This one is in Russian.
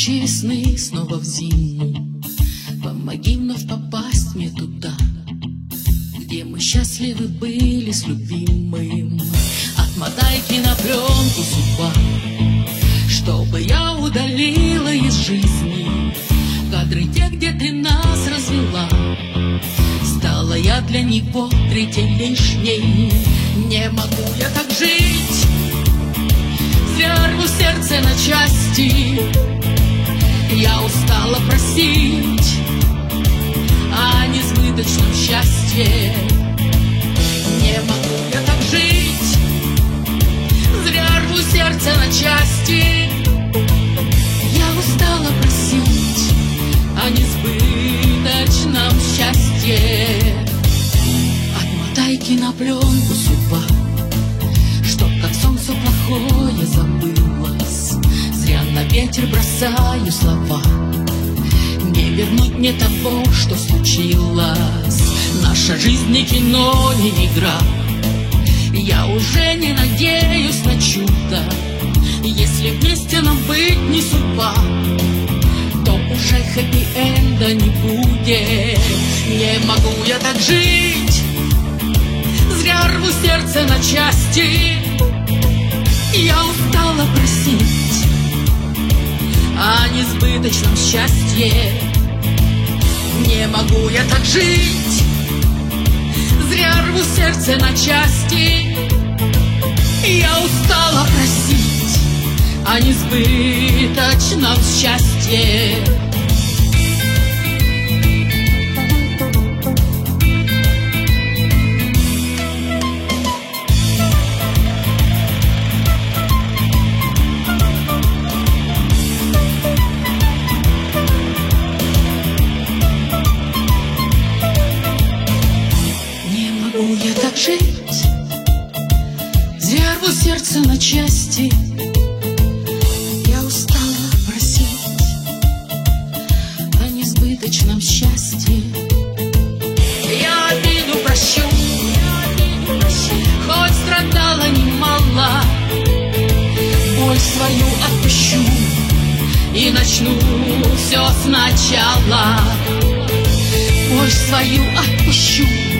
Пугающие сны снова в зиму. Помоги вновь попасть мне туда, где мы счастливы были с любимым. Отмотай кинопленку, судьба, чтобы я удалила из жизни кадры те, где ты нас развела. Стала я для него третьей лишней. Не могу я так жить, зря рву сердце на части. Я устала просить о несбыточном счастье. Не могу я так жить, зря рву сердце на части. Я устала просить о несбыточном счастье. Отмотай кинопленку, судьба, чтоб как сон все плохое забылось. Зря на ветер бросаю слова, не вернуть мне того, что случилось. Наша жизнь не кино, не игра. Я уже не надеюсь на чудо. Если вместе нам быть не судьба, то уже хэппи-энда не будет. Не могу я так жить, зря рву сердце на части. Я устала просить о несбыточном счастье. Не могу я так жить, зря рву сердце на части. Я устала просить о несбыточном счастье. Я так жить, зря рву сердце на части. Я устала просить о несбыточном счастье. Я обиду прощу, хоть страдала немало. Боль свою отпущу и начну все сначала. Боль свою отпущу